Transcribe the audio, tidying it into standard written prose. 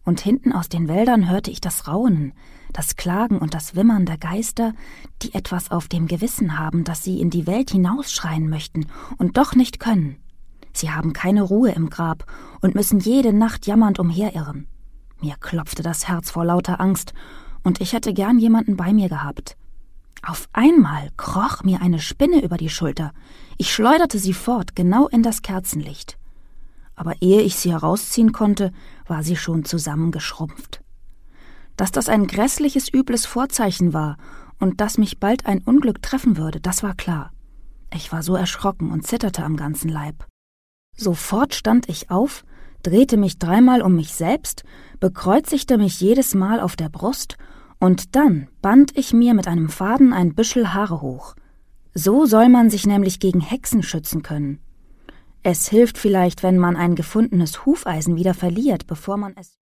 und hinten aus den Wäldern hörte ich das Raunen, das Klagen und das Wimmern der Geister, die etwas auf dem Gewissen haben, das sie in die Welt hinausschreien möchten und doch nicht können. Sie haben keine Ruhe im Grab und müssen jede Nacht jammernd umherirren. Mir klopfte das Herz vor lauter Angst, und ich hätte gern jemanden bei mir gehabt. Auf einmal kroch mir eine Spinne über die Schulter. Ich schleuderte sie fort, genau in das Kerzenlicht. Aber ehe ich sie herausziehen konnte, war sie schon zusammengeschrumpft. Dass das ein grässliches, übles Vorzeichen war und dass mich bald ein Unglück treffen würde, das war klar. Ich war so erschrocken und zitterte am ganzen Leib. Sofort stand ich auf, drehte mich 3-mal um mich selbst, bekreuzigte mich jedes Mal auf der Brust und dann band ich mir mit einem Faden ein Büschel Haare hoch. So soll man sich nämlich gegen Hexen schützen können. Es hilft vielleicht, wenn man ein gefundenes Hufeisen wieder verliert, bevor man es